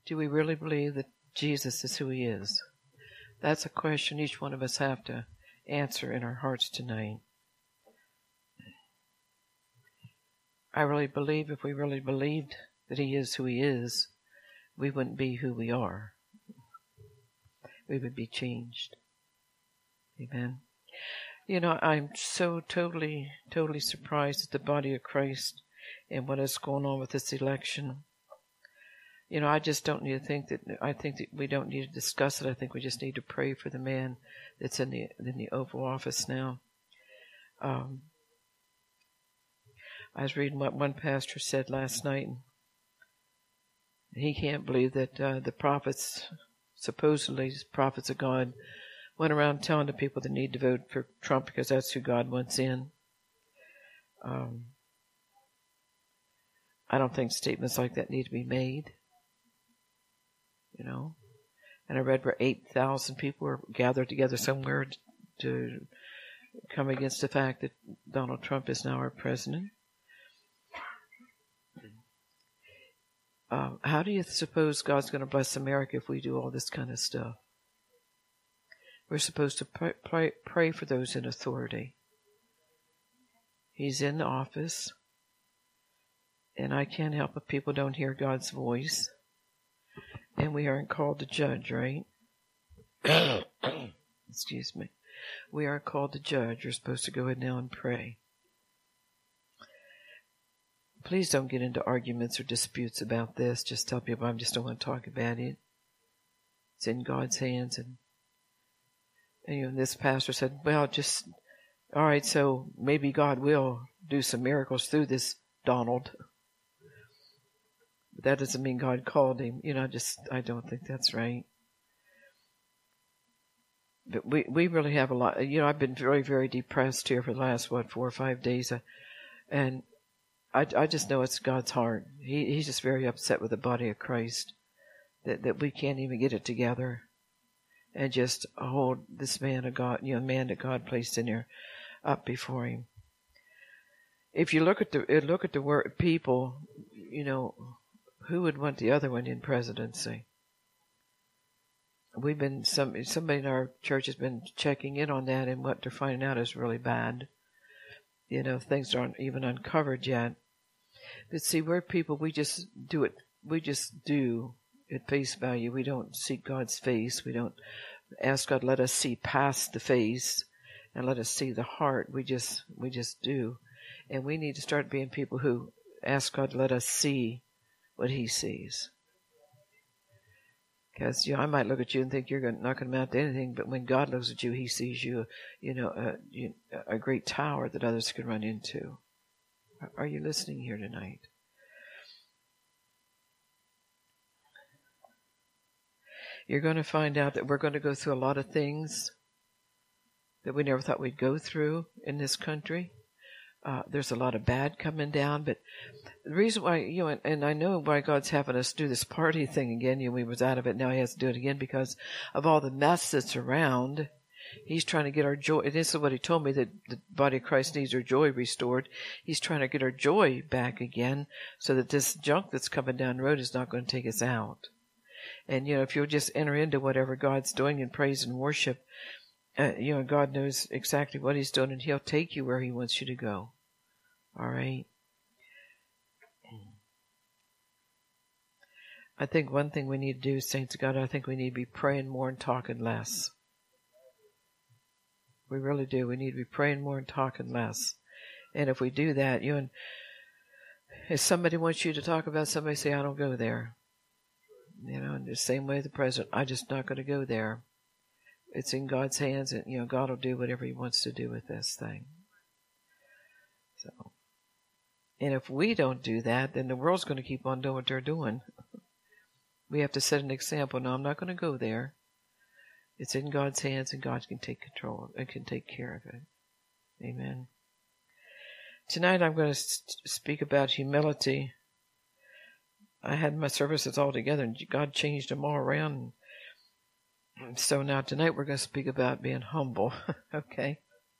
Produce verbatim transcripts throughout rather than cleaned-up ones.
Do we really believe that Jesus is who he is? That's a question each one of us have to answer in our hearts tonight. I really believe if we really believed that he is who he is, we wouldn't be who we are. We would be changed. Amen. You know, I'm so totally, totally surprised at the body of Christ and what is going on with this election. You know, I just don't need to think that, I think that we don't need to discuss it. I think we just need to pray for the man that's in the, in the Oval Office now. Um, I was reading what one pastor said last night. He can't believe that uh, the prophets, supposedly prophets of God, went around telling the people they need to vote for Trump because that's who God wants in. Um, I don't think statements like that need to be made. You know, and I read where eight thousand people were gathered together somewhere to come against the fact that Donald Trump is now our president. Uh, how do you suppose God's going to bless America if we do all this kind of stuff? We're supposed to pray, pray, pray for those in authority. He's in the office, and I can't help if people don't hear God's voice. And we aren't called to judge, right? Excuse me. We aren't called to judge. You're supposed to go ahead now and pray. Please don't get into arguments or disputes about this. Just tell people I just don't want to talk about it. It's in God's hands. And, and you know, this pastor said, well, just, all right, so maybe God will do some miracles through this Donald. But that doesn't mean God called him. You know, just, I don't think that's right. But we, we really have a lot. You know, I've been very, very depressed here for the last, what, four or five days. Uh, and I, I just know it's God's heart. He, he's just very upset with the body of Christ. That, that we can't even get it together. And just hold this man of God, you know, man that God placed in there up before him. If you look at the, look at the word people, you know, who would want the other one in presidency? We've been, some somebody in our church has been checking in on that, and what they're finding out is really bad. You know, things aren't even uncovered yet. But see, we're people, we just do it, we just do at face value. We don't seek God's face. We don't ask God, let us see past the face and let us see the heart. We just, we just do. And we need to start being people who ask God to let us see what he sees. Because, you know, I might look at you and think you're not going to amount to anything, but when God looks at you, he sees you, you know, a, a great tower that others can run into. Are you listening here tonight? You're going to find out that we're going to go through a lot of things that we never thought we'd go through in this country. Uh, there's a lot of bad coming down, but the reason why, you know, and, and I know why God's having us do this party thing again, you know, we was out of it, now he has to do it again because of all the mess that's around. He's trying to get our joy, and this is what he told me, that the body of Christ needs our joy restored. He's trying to get our joy back again so that this junk that's coming down the road is not going to take us out. And, you know, if you'll just enter into whatever God's doing in praise and worship, uh, you know, God knows exactly what he's doing, and he'll take you where he wants you to go. All right. I think one thing we need to do, saints of God, I think we need to be praying more and talking less. We really do. We need to be praying more and talking less. And if we do that, you know, if somebody wants you to talk about somebody, say, I don't go there. You know, in the same way the president, I'm just not going to go there. It's in God's hands, and, you know, God will do whatever he wants to do with this thing. So. And if we don't do that, then the world's going to keep on doing what they're doing. We have to set an example. No, I'm not going to go there. It's in God's hands, and God can take control and can take care of it. Amen. Tonight I'm going to speak about humility. I had my services all together, and God changed them all around. So now tonight we're going to speak about being humble. Okay.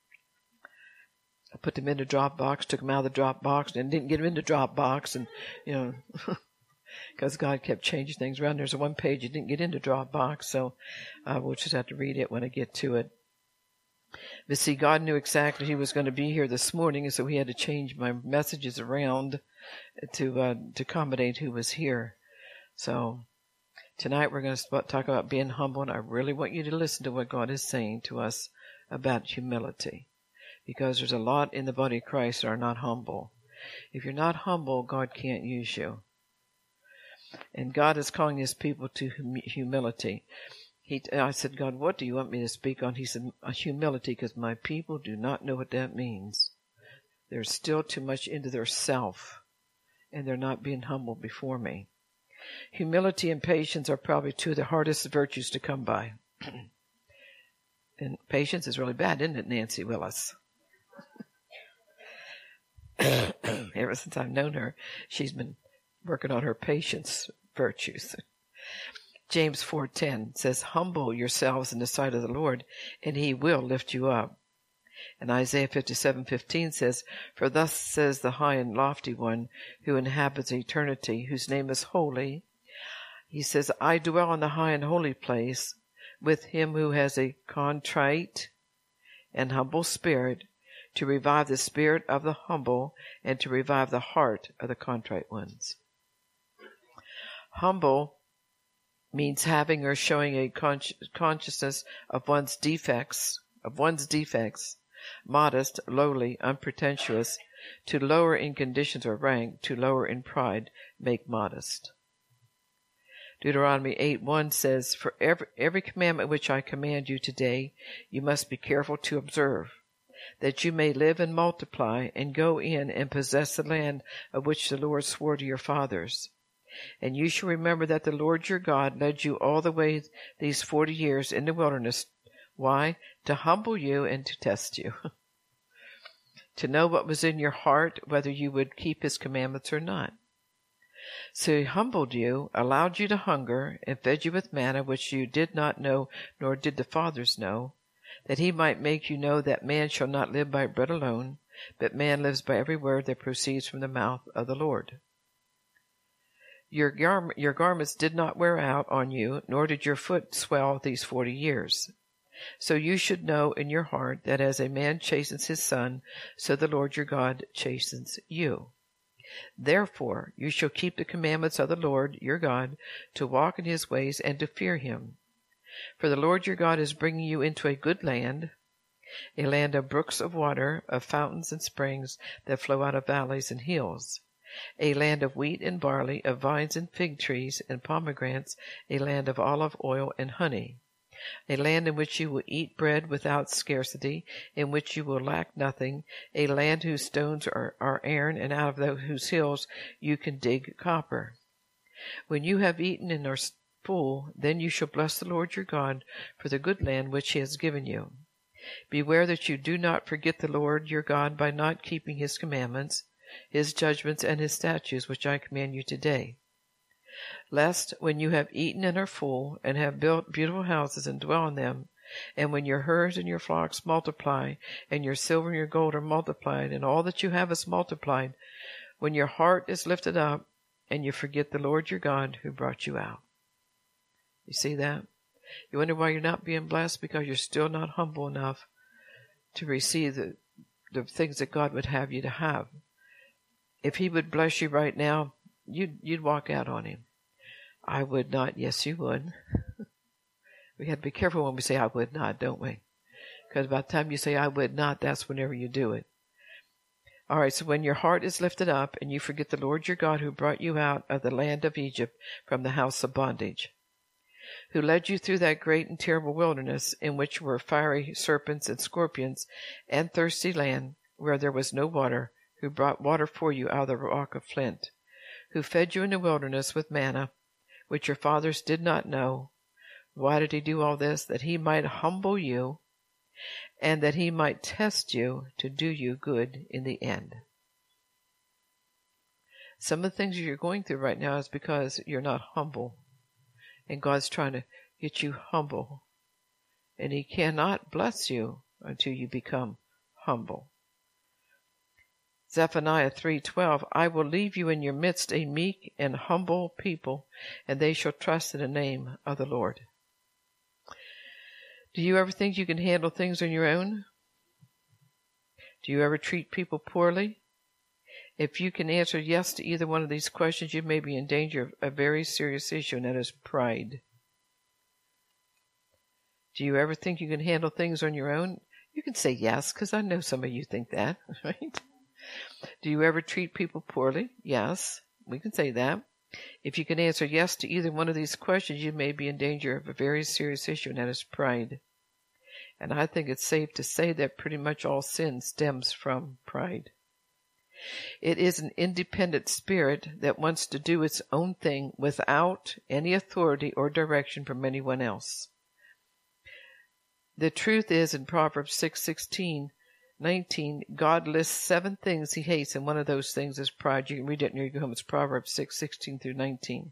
I put them in the drop box, took them out of the drop box, and didn't get them in the drop box, and, you know, because God kept changing things around. There's one page you didn't get into Dropbox, so uh, we'll just have to read it when I get to it. But see, God knew exactly He was going to be here this morning, and so He had to change my messages around to uh, to accommodate who was here. So tonight we're going to talk about being humble, and I really want you to listen to what God is saying to us about humility, because there's a lot in the body of Christ that are not humble. If you're not humble, God can't use you. And God is calling His people to hum- humility. He, I said, God, what do you want me to speak on? He said, humility, because my people do not know what that means. They're still too much into their self, and they're not being humble before me. Humility and patience are probably two of the hardest virtues to come by. And patience is really bad, isn't it, Nancy Willis? Ever since I've known her, she's been working on her patience virtues. James four ten says, humble yourselves in the sight of the Lord, and He will lift you up. And Isaiah fifty-seven fifteen says, for thus says the high and lofty one who inhabits eternity, whose name is holy. He says, I dwell in the high and holy place with him who has a contrite and humble spirit, to revive the spirit of the humble and to revive the heart of the contrite ones. Humble means having or showing a con- consciousness of one's defects, of one's defects, modest, lowly, unpretentious, to lower in conditions or rank, to lower in pride, make modest. Deuteronomy eight one says, for every, every commandment which I command you today, you must be careful to observe, that you may live and multiply, and go in and possess the land of which the Lord swore to your fathers. And you shall remember that the Lord your God led you all the way these forty years in the wilderness. Why? To humble you and to test you. To know what was in your heart, whether you would keep His commandments or not. So He humbled you, allowed you to hunger, and fed you with manna which you did not know, nor did the fathers know, that He might make you know that man shall not live by bread alone, but man lives by every word that proceeds from the mouth of the Lord. Your, gar- your garments did not wear out on you, nor did your foot swell these forty years. So you should know in your heart that as a man chastens his son, so the Lord your God chastens you. Therefore you shall keep the commandments of the Lord your God, to walk in His ways and to fear Him. For the Lord your God is bringing you into a good land, a land of brooks of water, of fountains and springs that flow out of valleys and hills, a land of wheat and barley, of vines and fig trees and pomegranates, a land of olive oil and honey, a land in which you will eat bread without scarcity, in which you will lack nothing, a land whose stones are, are iron, and out of those whose hills you can dig copper. When you have eaten and are full, then you shall bless the Lord your God for the good land which He has given you. Beware that you do not forget the Lord your God by not keeping His commandments, His judgments, and His statutes, which I command you today. Lest, when you have eaten and are full, and have built beautiful houses and dwell in them, and when your herds and your flocks multiply, and your silver and your gold are multiplied, and all that you have is multiplied, when your heart is lifted up, and you forget the Lord your God who brought you out. You see that? You wonder why you're not being blessed? Because you're still not humble enough to receive the, the things that God would have you to have. If He would bless you right now, you'd, you'd walk out on Him. I would not. Yes, you would. We have to be careful when we say I would not, don't we? Because by the time you say I would not, that's whenever you do it. All right, so when your heart is lifted up and you forget the Lord your God who brought you out of the land of Egypt from the house of bondage, who led you through that great and terrible wilderness in which were fiery serpents and scorpions and thirsty land where there was no water, who brought water for you out of the rock of flint, who fed you in the wilderness with manna, which your fathers did not know. Why did He do all this? That He might humble you, and that He might test you to do you good in the end. Some of the things you're going through right now is because you're not humble, and God's trying to get you humble, and He cannot bless you until you become humble. Zephaniah three twelve, I will leave you in your midst a meek and humble people, and they shall trust in the name of the Lord. Do you ever think you can handle things on your own? Do you ever treat people poorly? If you can answer yes to either one of these questions, you may be in danger of a very serious issue, and that is pride. Do you ever think you can handle things on your own? You can say yes, because I know some of you think that, right? Do you ever treat people poorly? Yes, we can say that. If you can answer yes to either one of these questions, you may be in danger of a very serious issue, and that is pride. And I think it's safe to say that pretty much all sin stems from pride. It is an independent spirit that wants to do its own thing without any authority or direction from anyone else. The truth is, in Proverbs six sixteen, nineteen, God lists seven things he hates, and one of those things is pride. You can read it in your home. It's Proverbs six sixteen through nineteen.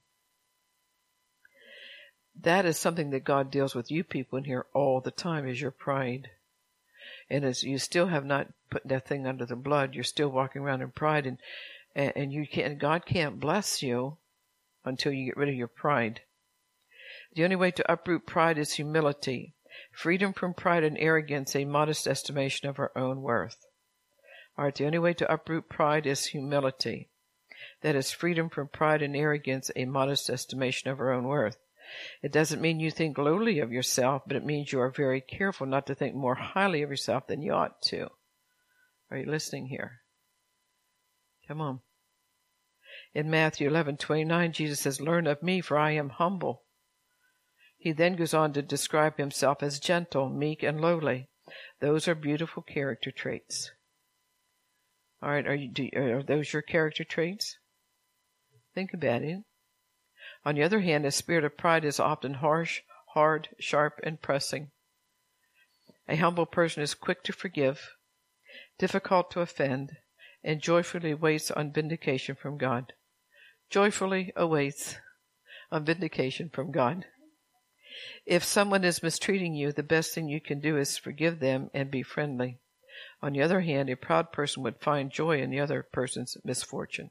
That is something that God deals with you people in here all the time, is your pride. And as you still have not put that thing under the blood, you're still walking around in pride, and and you can't. God can't bless you until you get rid of your pride. The only way to uproot pride is humility, freedom from pride and arrogance, a modest estimation of our own worth. All right, the only way to uproot pride is humility. That is freedom from pride and arrogance, a modest estimation of our own worth. It doesn't mean you think lowly of yourself, but it means you are very careful not to think more highly of yourself than you ought to. Are you listening here? Come on. In Matthew eleven twenty-nine, Jesus says, learn of me, for I am humble. He then goes on to describe himself as gentle, meek, and lowly. Those are beautiful character traits. All right, are, you, do, are those your character traits? Think about it. On the other hand, the spirit of pride is often harsh, hard, sharp, and pressing. A humble person is quick to forgive, difficult to offend, and joyfully waits on vindication from God. Joyfully awaits on vindication from God. If someone is mistreating you, the best thing you can do is forgive them and be friendly. On the other hand, a proud person would find joy in the other person's misfortune.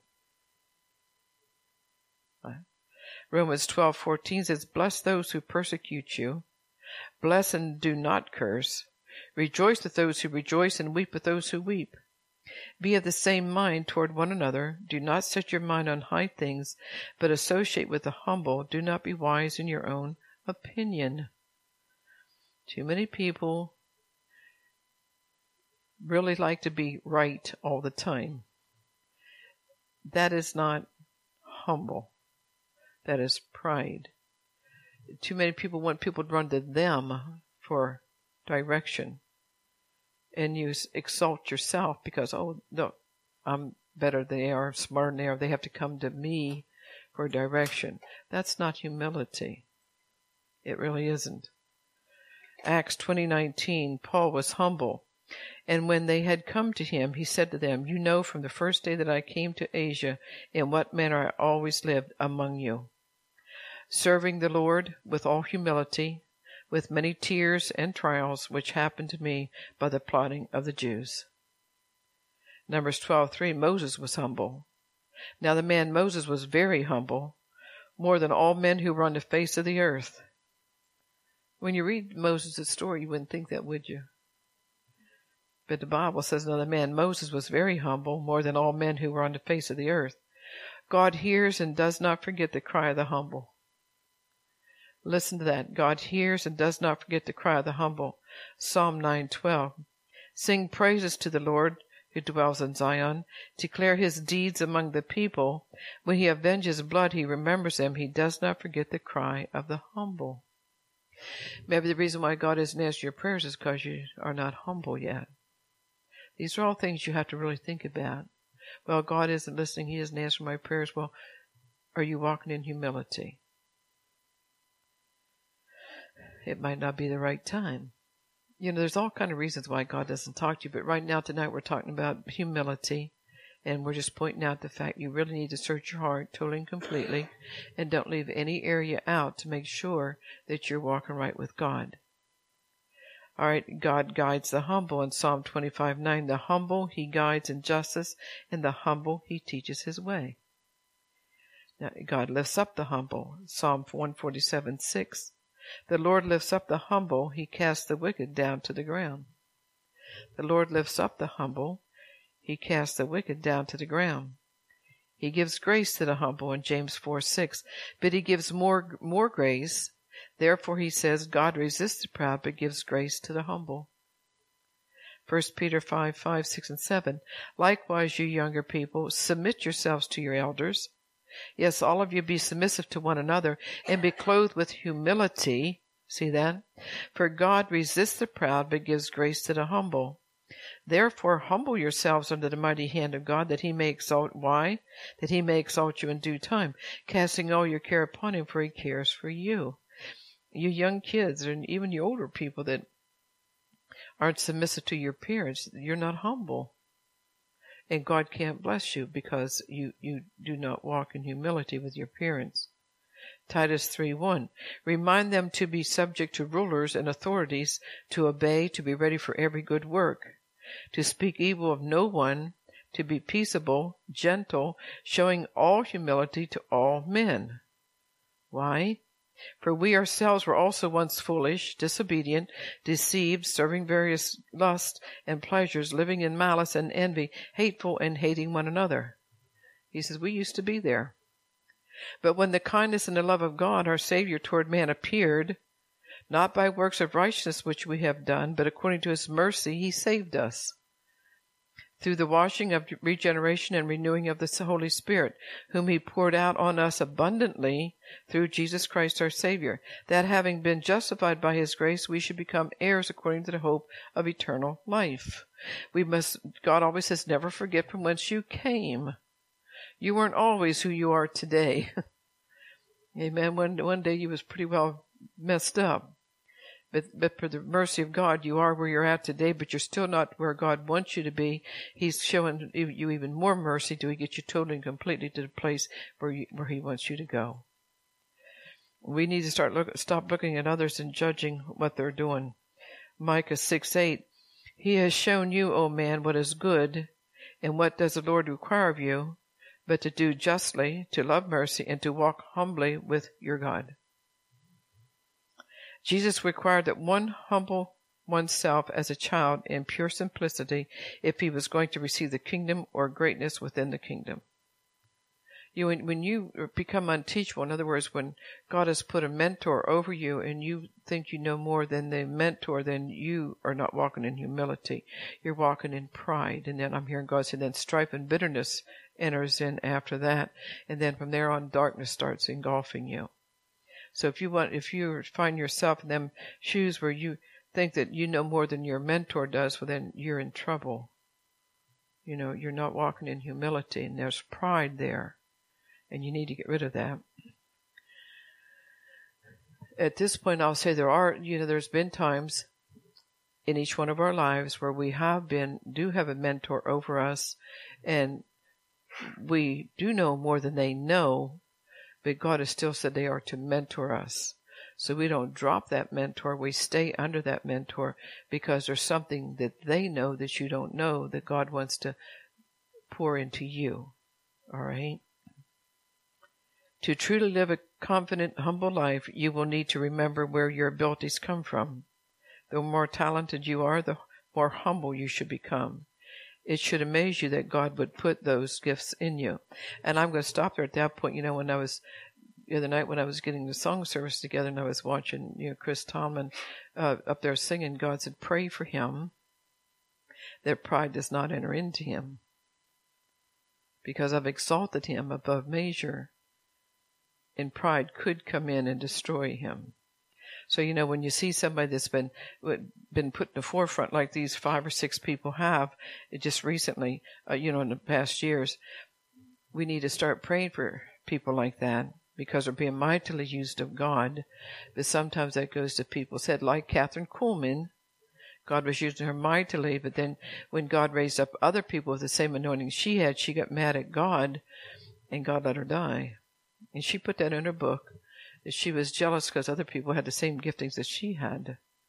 Romans twelve fourteen says, bless those who persecute you. Bless and do not curse. Rejoice with those who rejoice, and weep with those who weep. Be of the same mind toward one another. Do not set your mind on high things, but associate with the humble. Do not be wise in your own opinion. Too many people really like to be right all the time. That is not humble. That is pride. Too many people want people to run to them for direction. And you exalt yourself because, oh, no, I'm better than they are, smarter than they are. They have to come to me for direction. That's not humility. It really isn't. Acts twenty nineteen, Paul was humble. And when they had come to him, he said to them, you know from the first day that I came to Asia in what manner I always lived among you, serving the Lord with all humility, with many tears and trials which happened to me by the plotting of the Jews. Numbers twelve three, Moses was humble. Now the man Moses was very humble, more than all men who were on the face of the earth. When you read Moses' story, you wouldn't think that, would you? But the Bible says, now the man Moses was very humble, more than all men who were on the face of the earth. God hears and does not forget the cry of the humble. Listen to that. God hears and does not forget the cry of the humble. Psalm nine twelve. Sing praises to the Lord who dwells in Zion. Declare his deeds among the people. When he avenges blood, he remembers them. He does not forget the cry of the humble. Maybe the reason why God hasn't answered your prayers is because you are not humble yet. These are all things you have to really think about. Well, God isn't listening. He isn't answering my prayers. Well, are you walking in humility? It might not be the right time. You know, there's all kind of reasons why God doesn't talk to you, but right now, tonight, we're talking about humility, and we're just pointing out the fact you really need to search your heart totally and completely, and don't leave any area out to make sure that you're walking right with God. All right, God guides the humble in Psalm twenty-five nine. The humble he guides in justice, and the humble he teaches his way. Now, God lifts up the humble. Psalm one forty-seven six. The Lord lifts up the humble, he casts the wicked down to the ground. The Lord lifts up the humble, he casts the wicked down to the ground. He gives grace to the humble in James four six, but he gives more more grace. Therefore he says, God resists the proud, but gives grace to the humble. First Peter five five, six, and seven. Likewise, you younger people, submit yourselves to your elders. Yes, all of you be submissive to one another, and be clothed with humility. See that? For God resists the proud, but gives grace to the humble. Therefore humble yourselves under the mighty hand of God, that he may exalt. Why? That he may exalt you in due time, casting all your care upon him, for he cares for you. You young kids, and even you older people that aren't submissive to your parents, you're not humble. And God can't bless you because you, you do not walk in humility with your parents. Titus three one. Remind them to be subject to rulers and authorities, to obey, to be ready for every good work, to speak evil of no one, to be peaceable, gentle, showing all humility to all men. Why? For we ourselves were also once foolish, disobedient, deceived, serving various lusts and pleasures, living in malice and envy, hateful and hating one another. He says, we used to be there. But when the kindness and the love of God, our Savior, toward man appeared, not by works of righteousness which we have done, but according to his mercy he saved us, through the washing of regeneration and renewing of the Holy Spirit, whom he poured out on us abundantly through Jesus Christ our Savior, that having been justified by his grace, we should become heirs according to the hope of eternal life. We must, God always says, never forget from whence you came. You weren't always who you are today. Amen. One, one day you was pretty well messed up. But, but for the mercy of God, you are where you're at today, but you're still not where God wants you to be. He's showing you even more mercy till he gets you totally and completely to the place where you, where he wants you to go. We need to start look, stop looking at others and judging what they're doing. Micah six eight. He has shown you, O man, what is good, and what does the Lord require of you, but to do justly, to love mercy, and to walk humbly with your God. Jesus required that one humble oneself as a child in pure simplicity if he was going to receive the kingdom or greatness within the kingdom. You, when you become unteachable, in other words, when God has put a mentor over you and you think you know more than the mentor, then you are not walking in humility. You're walking in pride. And then I'm hearing God say, then strife and bitterness enters in after that. And then from there on, darkness starts engulfing you. So if you want, if you find yourself in them shoes where you think that you know more than your mentor does, well then you're in trouble. You know, you're not walking in humility, and there's pride there, and you need to get rid of that. At this point, I'll say there are, you know, there's been times in each one of our lives where we have been, do have a mentor over us, and we do know more than they know, but God has still said they are to mentor us. So we don't drop that mentor. We stay under that mentor because there's something that they know that you don't know that God wants to pour into you. All right? To truly live a confident, humble life, you will need to remember where your abilities come from. The more talented you are, the more humble you should become. It should amaze you that God would put those gifts in you. And I'm going to stop there at that point. You know, when I was, the other night when I was getting the song service together and I was watching, you know, Chris Tomlin uh, up there singing, God said, pray for him that pride does not enter into him, because I've exalted him above measure, and pride could come in and destroy him. So, you know, when you see somebody that's been been put in the forefront like these five or six people have, it just recently, uh, you know, in the past years, we need to start praying for people like that because they're being mightily used of God. But sometimes that goes to people's head, like Catherine Kuhlman. God was using her mightily, but then when God raised up other people with the same anointing she had, she got mad at God, and God let her die. And she put that in her book, that she was jealous because other people had the same giftings that she had,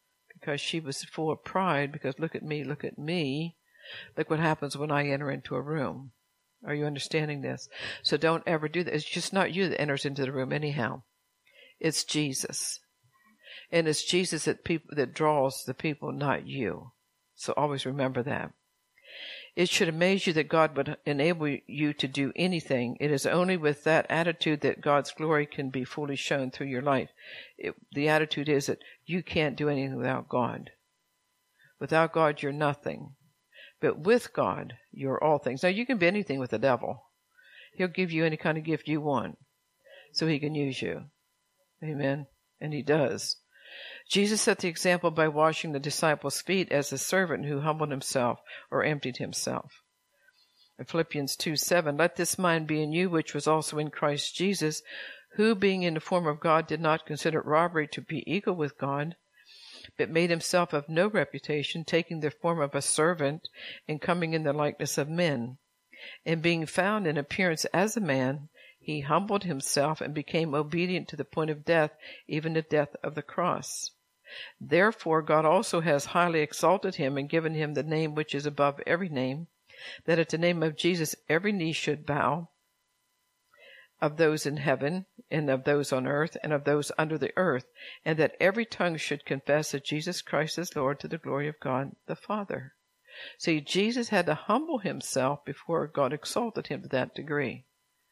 because she was full of pride, because look at me, look at me. Look what happens when I enter into a room. Are you understanding this? So don't ever do that. It's just not you that enters into the room anyhow. It's Jesus. And it's Jesus that people that draws the people, not you. So always remember that. It should amaze you that God would enable you to do anything. It is only with that attitude that God's glory can be fully shown through your life. It, the attitude is that you can't do anything without God. Without God, you're nothing. But with God, you're all things. Now, you can be anything with the devil. He'll give you any kind of gift you want so he can use you. Amen. And he does. Jesus set the example by washing the disciples' feet as a servant who humbled himself or emptied himself. In Philippians two seven, let this mind be in you, which was also in Christ Jesus, who, being in the form of God, did not consider robbery to be equal with God, but made himself of no reputation, taking the form of a servant and coming in the likeness of men. And being found in appearance as a man, he humbled himself and became obedient to the point of death, even the death of the cross. Therefore God also has highly exalted him and given him the name which is above every name, that at the name of Jesus every knee should bow, of those in heaven, and of those on earth, and of those under the earth, and that every tongue should confess that Jesus Christ is Lord, to the glory of God the Father. See, Jesus had to humble himself before God exalted him to that degree.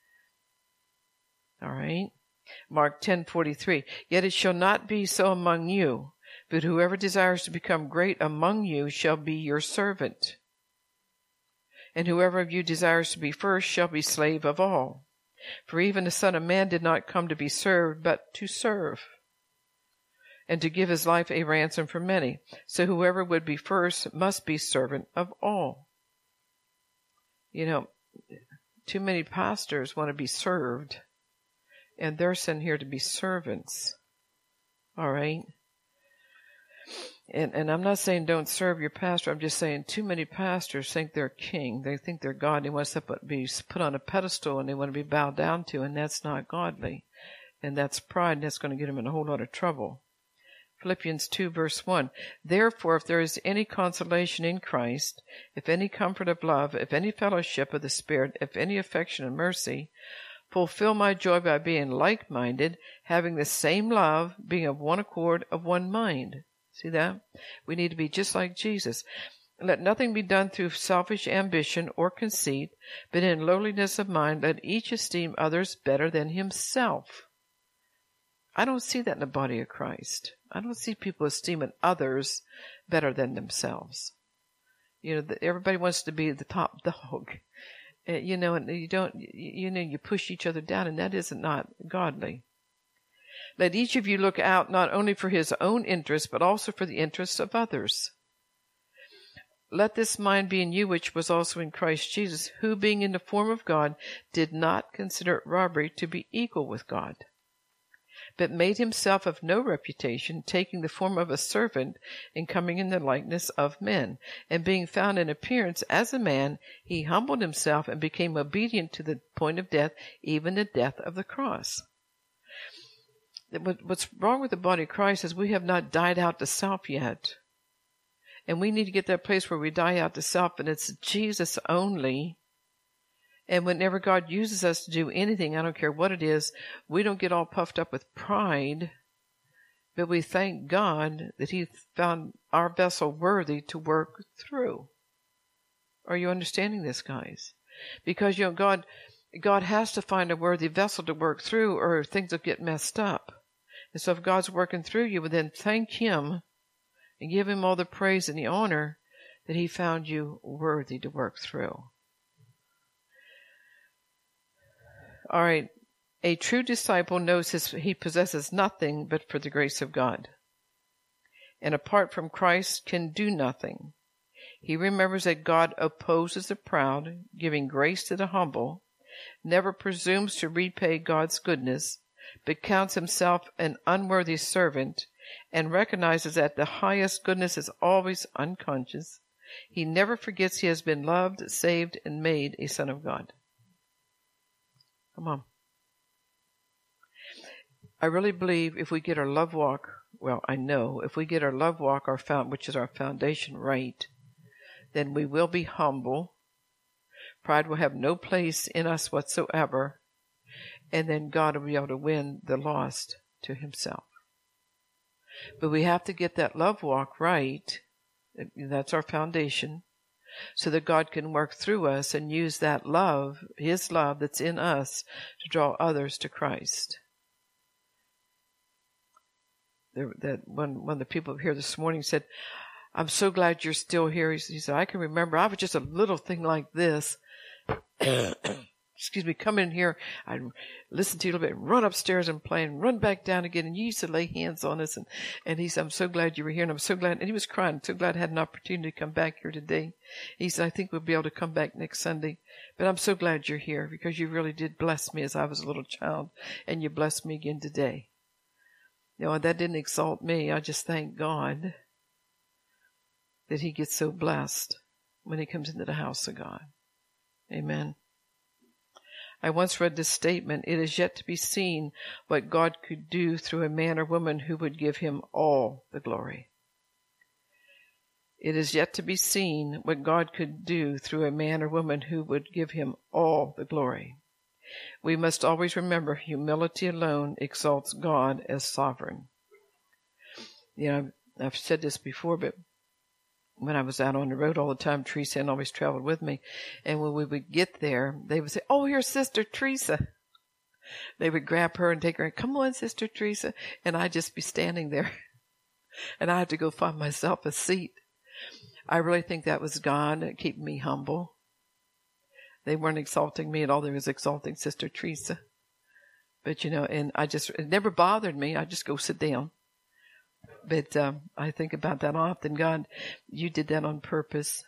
All right? Mark ten forty-three, yet it shall not be so among you, but whoever desires to become great among you shall be your servant. And whoever of you desires to be first shall be slave of all. For even the Son of Man did not come to be served, but to serve, and to give his life a ransom for many. So whoever would be first must be servant of all. You know, too many pastors want to be served, and they're sent here to be servants. All right? And, and I'm not saying don't serve your pastor. I'm just saying too many pastors think they're king. They think they're God. They want to be put on a pedestal and they want to be bowed down to, and that's not godly. And that's pride, and that's going to get them in a whole lot of trouble. Philippians two, verse one, therefore, if there is any consolation in Christ, if any comfort of love, if any fellowship of the Spirit, if any affection and mercy, fulfill my joy by being like-minded, having the same love, being of one accord, of one mind. See that? We need to be just like Jesus. Let nothing be done through selfish ambition or conceit, but in lowliness of mind let each esteem others better than himself. I don't see that in the body of Christ. I don't see people esteeming others better than themselves. You know, everybody wants to be the top dog. You know, and you don't, you know, you push each other down, and that isn't not godly. Let each of you look out not only for his own interests, but also for the interests of others. Let this mind be in you, which was also in Christ Jesus, who, being in the form of God, did not consider robbery to be equal with God, but made himself of no reputation, taking the form of a servant and coming in the likeness of men. And being found in appearance as a man, he humbled himself and became obedient to the point of death, even the death of the cross. What's wrong with the body of Christ is we have not died out to self yet. And we need to get to that place where we die out to self, and it's Jesus only. And whenever God uses us to do anything, I don't care what it is, we don't get all puffed up with pride, but we thank God that he found our vessel worthy to work through. Are you understanding this, guys? Because, you know, God, God has to find a worthy vessel to work through, or things will get messed up. And so if God's working through you, then thank him and give him all the praise and the honor that he found you worthy to work through. All right. A true disciple knows his, he possesses nothing but for the grace of God, and apart from Christ can do nothing. He remembers that God opposes the proud, giving grace to the humble, never presumes to repay God's goodness, but counts himself an unworthy servant, and recognizes that the highest goodness is always unconscious. He never forgets he has been loved, saved, and made a son of God. Come on. I really believe if we get our love walk, well, I know, if we get our love walk, our found, which is our foundation, right, then we will be humble. Pride will have no place in us whatsoever. And then God will be able to win the lost to himself. But we have to get that love walk right. That's our foundation. So that God can work through us and use that love, his love that's in us, to draw others to Christ. There, that one, one of the people here this morning said, I'm so glad you're still here. He said, I can remember I was just a little thing like this. Excuse me, come in here, I'd listen to you a little bit, run upstairs and play, and run back down again, and you used to lay hands on us. And, and he said, I'm so glad you were here, and I'm so glad, and he was crying, so glad I had an opportunity to come back here today. He said, I think we'll be able to come back next Sunday, but I'm so glad you're here, because you really did bless me as I was a little child, and you blessed me again today. You know, that didn't exalt me. I just thank God that he gets so blessed when he comes into the house of God. Amen. I once read this statement, it is yet to be seen what God could do through a man or woman who would give him all the glory. It is yet to be seen what God could do through a man or woman who would give him all the glory. We must always remember humility alone exalts God as sovereign. You know, I've said this before, but when I was out on the road all the time, Teresa and always traveled with me. And when we would get there, they would say, oh, here's Sister Teresa. They would grab her and take her, come on, Sister Teresa. And I'd just be standing there. And I had to go find myself a seat. I really think that was God keeping me humble. They weren't exalting me at all. They was exalting Sister Teresa. But, you know, and I just, it never bothered me. I just go sit down. But um, I think about that often. God, you did that on purpose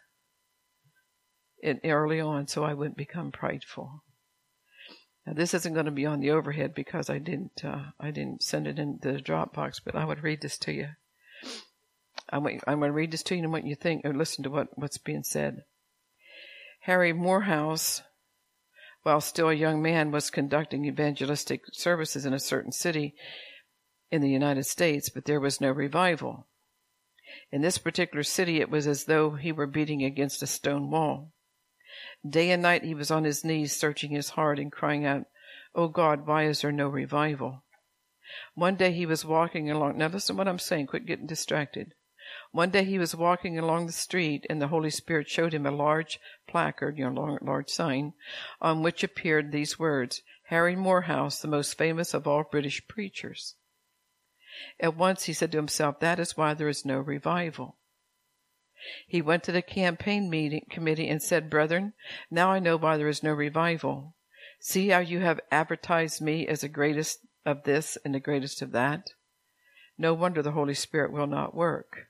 and early on so I wouldn't become prideful. Now, this isn't going to be on the overhead because I didn't uh, I didn't send it in the Dropbox, but I would read this to you. I'm, I'm going to read this to you and what you think, or listen to what, what's being said. Harry Morehouse, while still a young man, was conducting evangelistic services in a certain city in the United States, but there was no revival. In this particular city, it was as though he were beating against a stone wall. Day and night he was on his knees, searching his heart and crying out, "Oh God, why is there no revival?" One day he was walking along, now listen to what I'm saying, quit getting distracted. One day he was walking along the street, and the Holy Spirit showed him a large placard, you know, large sign, on which appeared these words, Harry Morehouse, the most famous of all British preachers. At once he said to himself, that is why there is no revival. He went to the campaign meeting committee and said, Brethren, now I know why there is no revival. See how you have advertised me as the greatest of this and the greatest of that. No wonder the Holy Spirit will not work.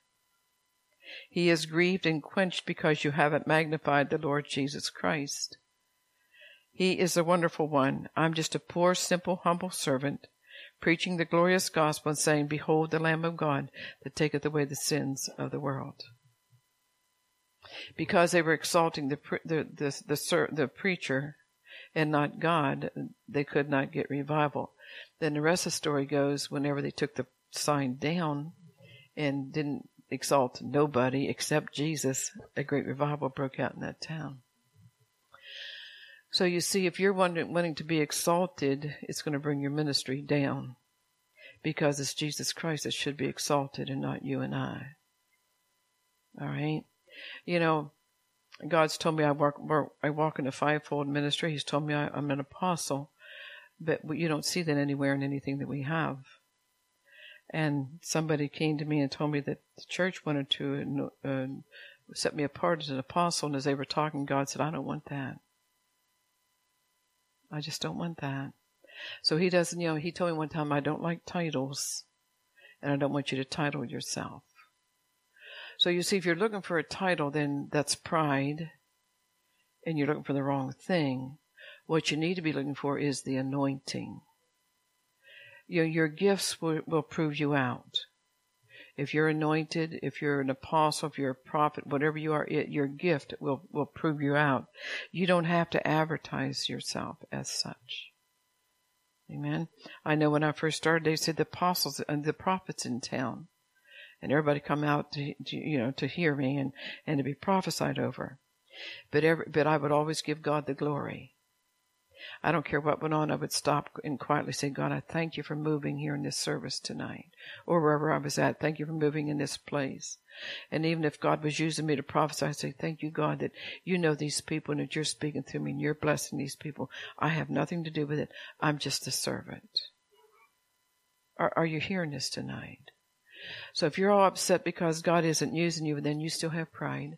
He is grieved and quenched because you haven't magnified the Lord Jesus Christ. He is the wonderful one. I'm just a poor, simple, humble servant, preaching the glorious gospel and saying, Behold the Lamb of God that taketh away the sins of the world. Because they were exalting the the the the, the preacher and not God, they could not get revival. Then the rest of the story goes, whenever they took the sign down and didn't exalt nobody except Jesus, a great revival broke out in that town. So you see, if you're wanting, wanting to be exalted, it's going to bring your ministry down, because it's Jesus Christ that should be exalted and not you and I. All right? You know, God's told me I work, work I walk in a fivefold ministry. He's told me I, I'm an apostle, but you don't see that anywhere in anything that we have. And somebody came to me and told me that the church wanted to uh, set me apart as an apostle, and as they were talking, God said, I don't want that. I just don't want that. So he doesn't, you know, he told me one time, I don't like titles, and I don't want you to title yourself. So you see, if you're looking for a title, then that's pride, and you're looking for the wrong thing. What you need to be looking for is the anointing. You know, your gifts will, will prove you out. If you're anointed, if you're an apostle, if you're a prophet, whatever you are, it, your gift will, will prove you out. You don't have to advertise yourself as such. Amen. I know when I first started, they said the apostles and the prophets in town, and everybody come out to, to you know to hear me and, and to be prophesied over. But every, but I would always give God the glory. I don't care what went on. I would stop and quietly say, God, I thank you for moving here in this service tonight, or wherever I was at. Thank you for moving in this place. And even if God was using me to prophesy, I say, thank you, God, that you know these people and that you're speaking through me and you're blessing these people. I have nothing to do with it. I'm just a servant. Are, are you hearing this tonight? So if you're all upset because God isn't using you, then you still have pride.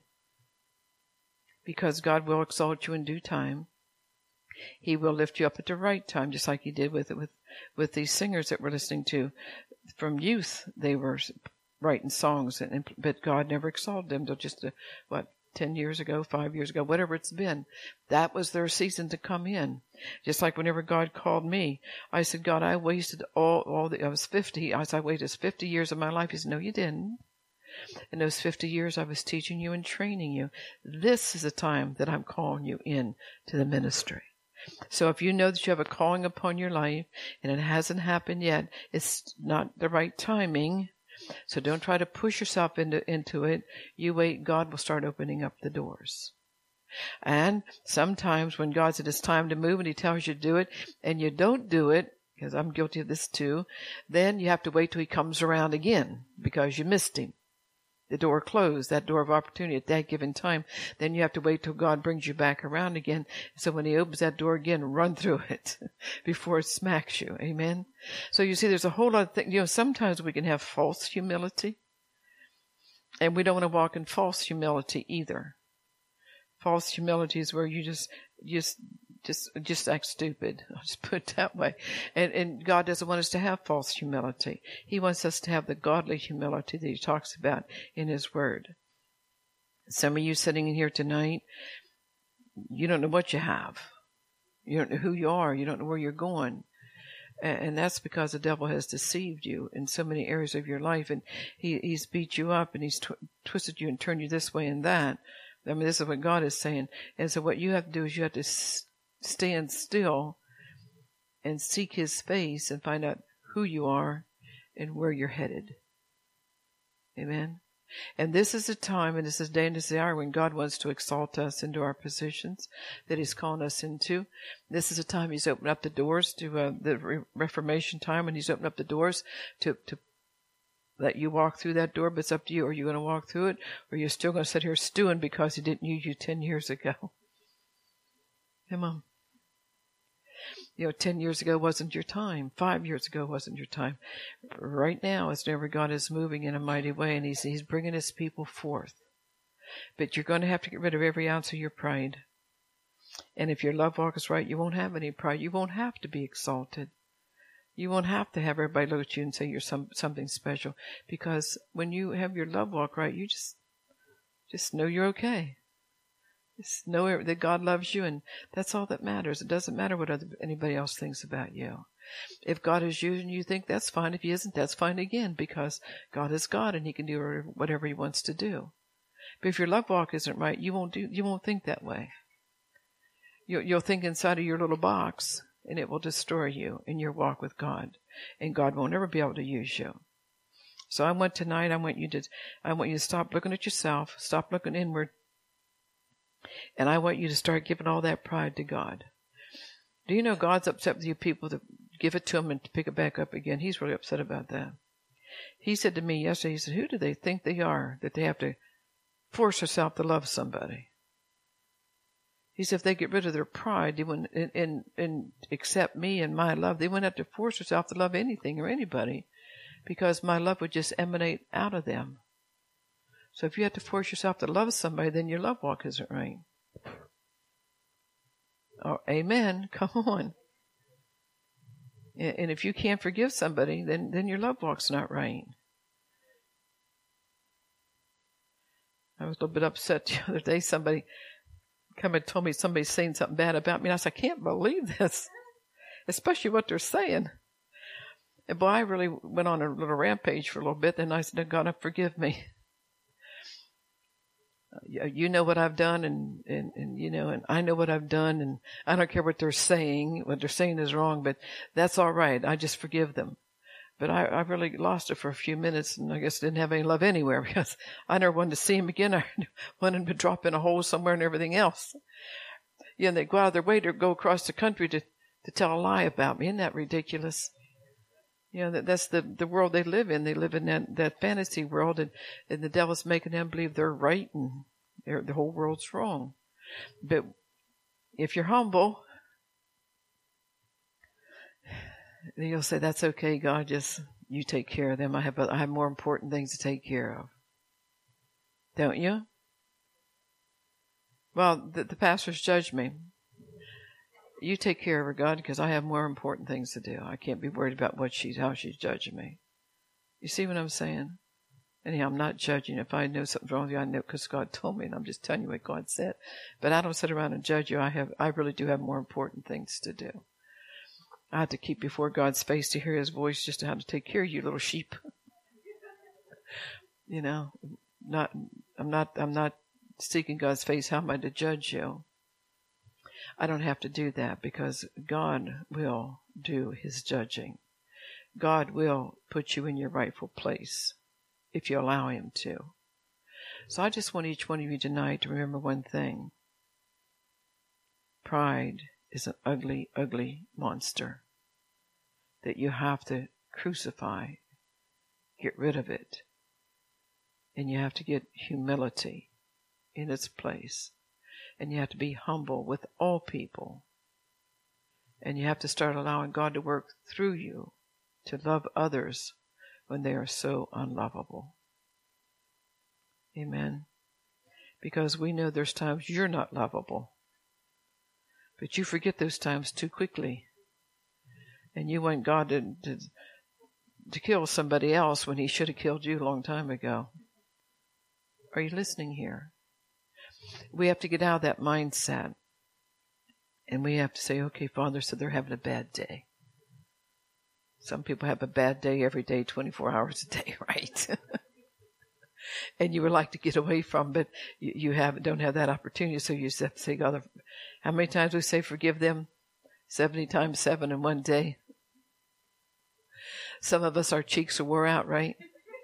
Because God will exalt you in due time. He will lift you up at the right time, just like he did with with with these singers that we're listening to. From youth, they were writing songs, and, and but God never exalted them till just a, what ten years ago, five years ago, whatever it's been. That was their season to come in. Just like whenever God called me, I said, God, I wasted all all the. I was fifty. I said, I waited fifty years of my life. He said, no, you didn't. In those fifty years, I was teaching you and training you. This is the time that I'm calling you in to the ministry. So if you know that you have a calling upon your life and it hasn't happened yet, it's not the right timing. So don't try to push yourself into, into it. You wait, God will start opening up the doors. And sometimes when God said it's time to move and he tells you to do it and you don't do it, because I'm guilty of this too, then you have to wait till he comes around again because you missed him. The door closed, that door of opportunity at that given time. Then you have to wait till God brings you back around again. So when he opens that door again, run through it before it smacks you. Amen. So you see, there's a whole lot of things. You know, sometimes we can have false humility. And we don't want to walk in false humility either. False humility is where you just, just, just, just act stupid. I'll just put it that way. And, and God doesn't want us to have false humility. He wants us to have the godly humility that he talks about in his word. Some of you sitting in here tonight, you don't know what you have. You don't know who you are. You don't know where you're going. And, and that's because the devil has deceived you in so many areas of your life. And he, he's beat you up and he's tw- twisted you and turned you this way and that. I mean, this is what God is saying. And so what you have to do is you have to s- stand still and seek his face and find out who you are and where you're headed. Amen. And this is the time and this is the day and this is the hour when God wants to exalt us into our positions that he's calling us into. This is the time he's opened up the doors to uh, the Re- Reformation time, and he's opened up the doors to, to let you walk through that door, but it's up to you. Are you going to walk through it, or are you still going to sit here stewing because he didn't use you ten years ago? Come on. You know, ten years ago wasn't your time. Five years ago wasn't your time. Right now is whenever God is moving in a mighty way, and he's, he's bringing his people forth. But you're going to have to get rid of every ounce of your pride. And if your love walk is right, you won't have any pride. You won't have to be exalted. You won't have to have everybody look at you and say you're some something special, because when you have your love walk right, you just just know you're okay. Just know that God loves you, and that's all that matters. It doesn't matter what other, anybody else thinks about you. If God is using you, think that's fine. If he isn't, that's fine again, because God is God and he can do whatever he wants to do. But if your love walk isn't right, you won't do. You won't think that way. You'll, you'll think inside of your little box. And it will destroy you in your walk with God. And God won't ever be able to use you. So I want tonight, I want you to, I want you to stop looking at yourself, stop looking inward. And I want you to start giving all that pride to God. Do you know God's upset with you people to give it to him and to pick it back up again? He's really upset about that. He said to me yesterday, he said, who do they think they are that they have to force herself to love somebody? He said if they get rid of their pride they wouldn't, and, and, and accept me and my love, they wouldn't have to force themselves to love anything or anybody, because my love would just emanate out of them. So if you have to force yourself to love somebody, then your love walk isn't right. Oh, amen. Come on. And if you can't forgive somebody, then, then your love walk's not right. I was a little bit upset the other day. Somebody come and told me somebody's saying something bad about me. And I said, I can't believe this, especially what they're saying. And boy, I really went on a little rampage for a little bit. Then I said, God, forgive me. You know what I've done, and, and, and, you know, and I know what I've done, and I don't care what they're saying. What they're saying is wrong, but that's all right. I just forgive them. But I, I really lost it for a few minutes, and I guess didn't have any love anywhere because I never wanted to see him again. I wanted him to drop in a hole somewhere and everything else. Yeah, and they go out of their way to go across the country to, to tell a lie about me. Isn't that ridiculous? You know, that, that's the, the world they live in. They live in that, that fantasy world, and, and the devil's making them believe they're right and they're, the whole world's wrong. But if you're humble, you'll say, that's okay, God, just you take care of them. I have, I have more important things to take care of. Don't you? Well, the, the pastors judge me. You take care of her, God, because I have more important things to do. I can't be worried about what she's, how she's judging me. You see what I'm saying? Anyhow, I'm not judging. If I know something's wrong with you, I know because God told me, and I'm just telling you what God said. But I don't sit around and judge you. I have, I really do have more important things to do. I have to keep before God's face to hear his voice, just to how to take care of you little sheep. You know, not, I'm not, I'm not seeking God's face. How am I to judge you? I don't have to do that because God will do his judging. God will put you in your rightful place if you allow him to. So I just want each one of you tonight to remember one thing. Pride is an ugly, ugly monster that you have to crucify, get rid of it. And you have to get humility in its place. And you have to be humble with all people. And you have to start allowing God to work through you to love others when they are so unlovable. Amen. Because we know there's times you're not lovable. But you forget those times too quickly. And you want God to, to, to kill somebody else when he should have killed you a long time ago. Are you listening here? We have to get out of that mindset. And we have to say, okay, Father, so they're having a bad day. Some people have a bad day every day, twenty-four hours a day, right? And you would like to get away from, but you, you have, don't have that opportunity. So you just have to say, God, how many times we say forgive them? seventy times seven in one day. Some of us, our cheeks are wore out, right?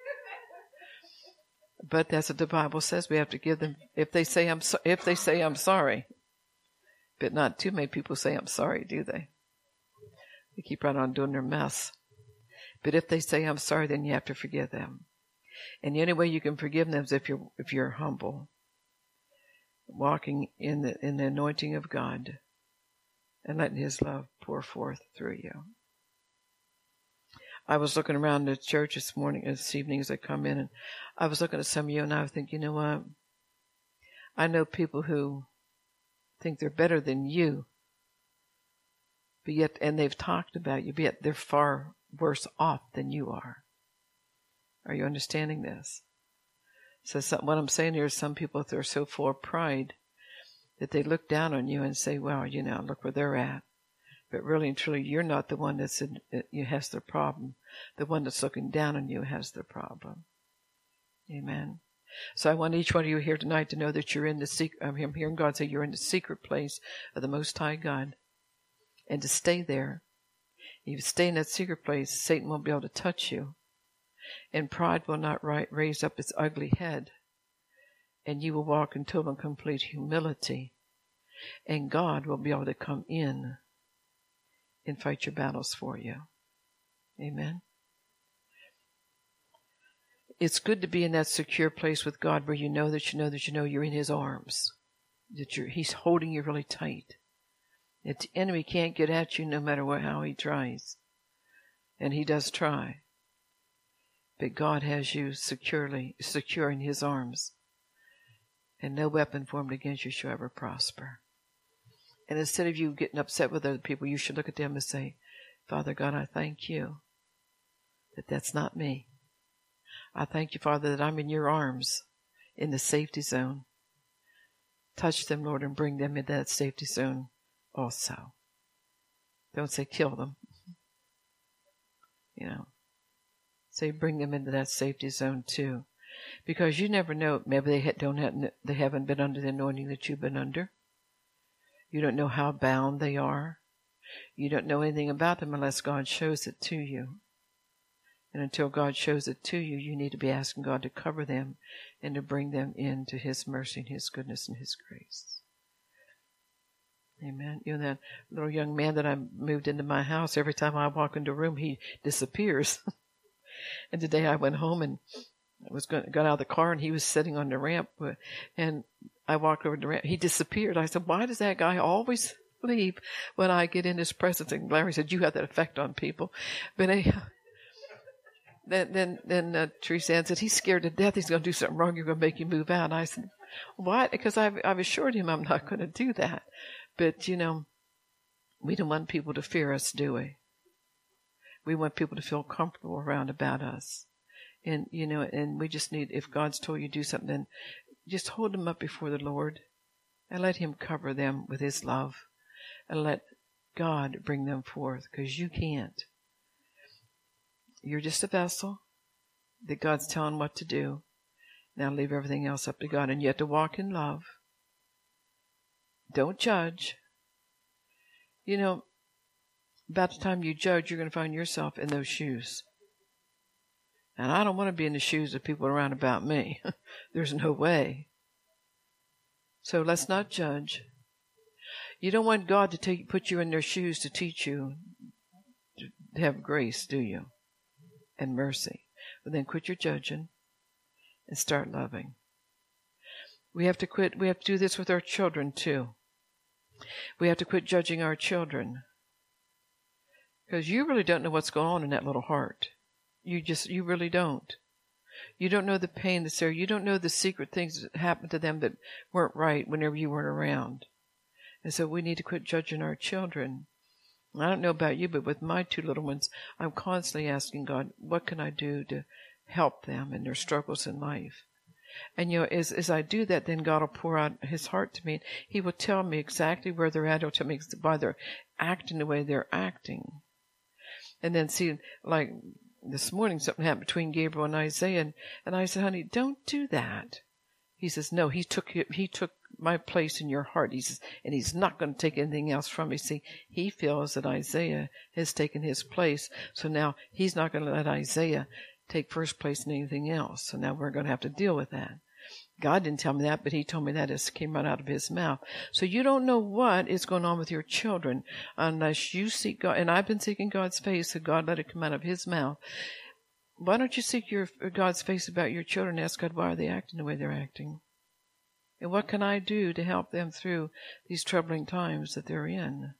But that's what the Bible says. We have to give them, if they say I'm so, if they say I'm sorry. But not too many people say I'm sorry, do they? They keep right on doing their mess. But if they say I'm sorry, then you have to forgive them. And the only way you can forgive them is if you're if you're humble, walking in the in the anointing of God, and letting his love pour forth through you. I was looking around the church this morning, this evening as I come in, and I was looking at some of you, and I was thinking, you know what? I know people who think they're better than you, but yet, and they've talked about you, but yet they're far worse off than you are. Are you understanding this? So some, what I'm saying here is some people, they're so full of pride that they look down on you and say, well, you know, look where they're at. But really and truly, you're not the one that's in, you has the problem. The one that's looking down on you has the problem. Amen. So I want each one of you here tonight to know that you're in the secret. I'm hearing God say you're in the secret place of the Most High God, and to stay there. If you stay in that secret place, Satan won't be able to touch you, and pride will not ri- raise up its ugly head, and you will walk in total and complete humility, and God will be able to come in and fight your battles for you. Amen. It's good to be in that secure place with God where you know that you know that you know you're in his arms, that you're, he's holding you really tight. That the enemy can't get at you no matter what, how he tries. And he does try. But God has you securely, secure in his arms. And no weapon formed against you shall ever prosper. And instead of you getting upset with other people, you should look at them and say, Father God, I thank you that that's not me. I thank you, Father, that I'm in your arms in the safety zone. Touch them, Lord, and bring them into that safety zone also. Don't say kill them. You know, say bring them into that safety zone too. Because you never know. Maybe they ha- don't have, they haven't been under the anointing that you've been under. You don't know how bound they are. You don't know anything about them unless God shows it to you. And until God shows it to you, you need to be asking God to cover them and to bring them into His mercy and His goodness and His grace. Amen. You know that little young man that I moved into my house, every time I walk into a room, he disappears. And today I went home and I was going, got out of the car and he was sitting on the ramp. And I walked over to the ramp. He disappeared. I said, why does that guy always leave when I get in his presence? And Larry said, you have that effect on people. But anyhow, then, then, then uh, Teresa Ann said, he's scared to death. He's going to do something wrong. You're going to make him move out. And I said, what? Because I've, I've assured him I'm not going to do that. But, you know, we don't want people to fear us, do we? We want people to feel comfortable around about us. And, you know, and we just need, if God's told you to do something, then just hold them up before the Lord and let Him cover them with His love and let God bring them forth, because you can't. You're just a vessel that God's telling what to do. Now leave everything else up to God. And you have to walk in love. Don't judge. You know, about the time you judge, you're going to find yourself in those shoes. And I don't want to be in the shoes of people around about me. There's no way. So let's not judge. You don't want God to take, put you in their shoes to teach you to have grace, do you? And mercy. But then quit your judging and start loving. We have to quit. We have to do this with our children too. We have to quit judging our children. Because you really don't know what's going on in that little heart. You just, you really don't. You don't know the pain that's there. You don't know the secret things that happened to them that weren't right whenever you weren't around. And so we need to quit judging our children. I don't know about you, but with my two little ones, I'm constantly asking God, what can I do to help them in their struggles in life? And, you know, as, as I do that, then God will pour out His heart to me. He will tell me exactly where they're at. He'll tell me why they're acting the way they're acting. And then see, like this morning, something happened between Gabriel and Isaiah. And, and I said, honey, don't do that. He says, no, he took he took my place in your heart. He says, and He's not going to take anything else from me. See, he feels that Isaiah has taken his place. So now he's not going to let Isaiah take first place in anything else. So now we're going to have to deal with that. God didn't tell me that, but He told me that as it came right out of His mouth. So you don't know what is going on with your children unless you seek God. And I've been seeking God's face, so God let it come out of His mouth. Why don't you seek your God's face about your children and ask God, why are they acting the way they're acting? And what can I do to help them through these troubling times that they're in?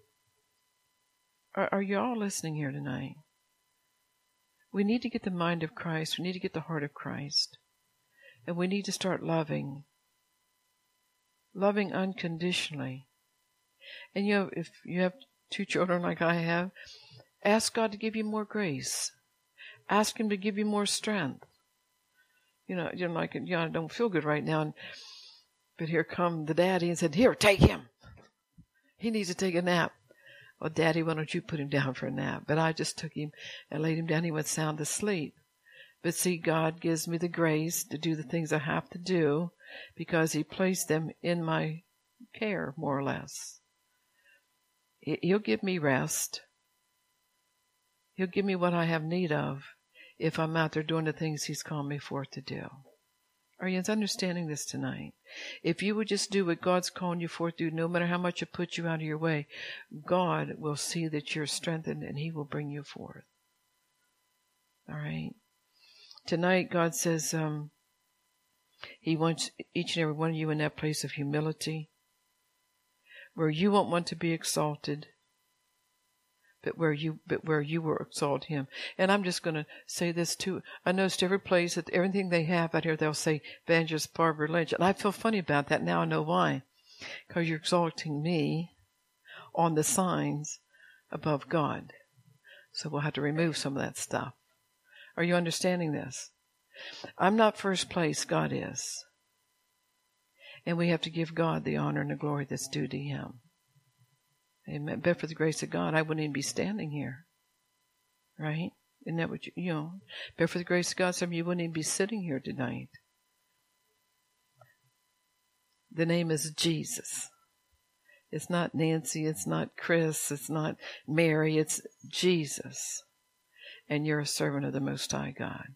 Are, are you all listening here tonight? We need to get the mind of Christ. We need to get the heart of Christ. And we need to start loving. Loving unconditionally. And you know, if you have two children like I have, ask God to give you more grace. Ask Him to give you more strength. You know, you're like, you know, I don't feel good right now. And, but here come the daddy and said, here, take him. He needs to take a nap. Well, Daddy, why don't you put him down for a nap? But I just took him and laid him down. He went sound asleep. But see, God gives me the grace to do the things I have to do because He placed them in my care, more or less. He'll give me rest. He'll give me what I have need of if I'm out there doing the things He's called me forth to do. Are you understanding this tonight? If you would just do what God's calling you forth to do, no matter how much it puts you out of your way, God will see that you're strengthened and He will bring you forth. All right? Tonight, God says um, He wants each and every one of you in that place of humility, where you won't want to be exalted, but where you but where you will exalt Him. And I'm just going to say this too. I noticed every place that everything they have out here, they'll say Evangelist Barbara Lynch. And I feel funny about that. Now I know why. Because you're exalting me on the signs above God. So we'll have to remove some of that stuff. Are you understanding this? I'm not first place. God is. And we have to give God the honor and the glory that's due to Him. Amen. But for the grace of God, I wouldn't even be standing here. Right? Isn't that what you, you know? But for the grace of God, some of you wouldn't even be sitting here tonight. The name is Jesus. It's not Nancy, it's not Chris, it's not Mary, it's Jesus. And you're a servant of the Most High God.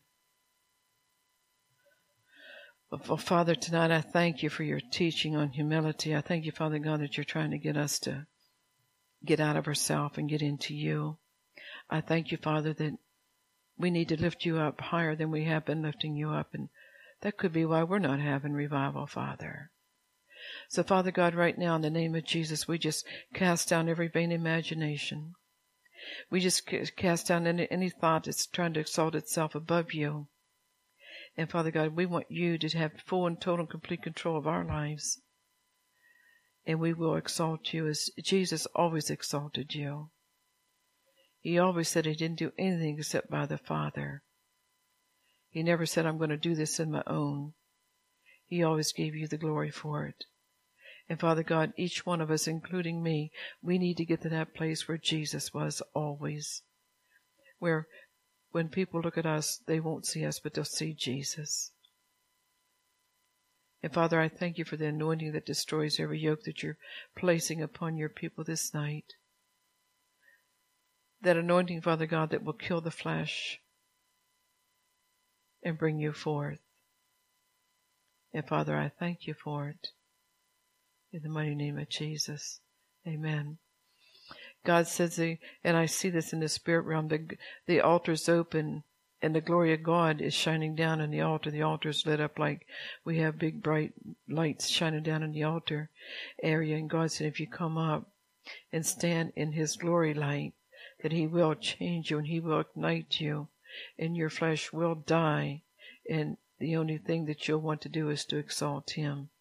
Well, Father, tonight I thank you for your teaching on humility. I thank you, Father God, that you're trying to get us to get out of ourselves and get into you. I thank you, Father, that we need to lift you up higher than we have been lifting you up. And that could be why we're not having revival, Father. So, Father God, right now, in the name of Jesus, we just cast down every vain imagination. We just cast down any, any thought that's trying to exalt itself above you. And, Father God, we want you to have full and total and complete control of our lives. And we will exalt you as Jesus always exalted you. He always said he didn't do anything except by the Father. He never said, I'm going to do this in my own. He always gave you the glory for it. And Father God, each one of us, including me, we need to get to that place where Jesus was always. Where when people look at us, they won't see us, but they'll see Jesus. And Father, I thank you for the anointing that destroys every yoke that you're placing upon your people this night. That anointing, Father God, that will kill the flesh and bring you forth. And Father, I thank you for it. In the mighty name of Jesus. Amen. God says, and I see this in the spirit realm, the, the altar's open and the glory of God is shining down on the altar. The altar's lit up like we have big bright lights shining down on the altar area. And God said, if you come up and stand in his glory light, that he will change you and he will ignite you and your flesh will die. And the only thing that you'll want to do is to exalt him.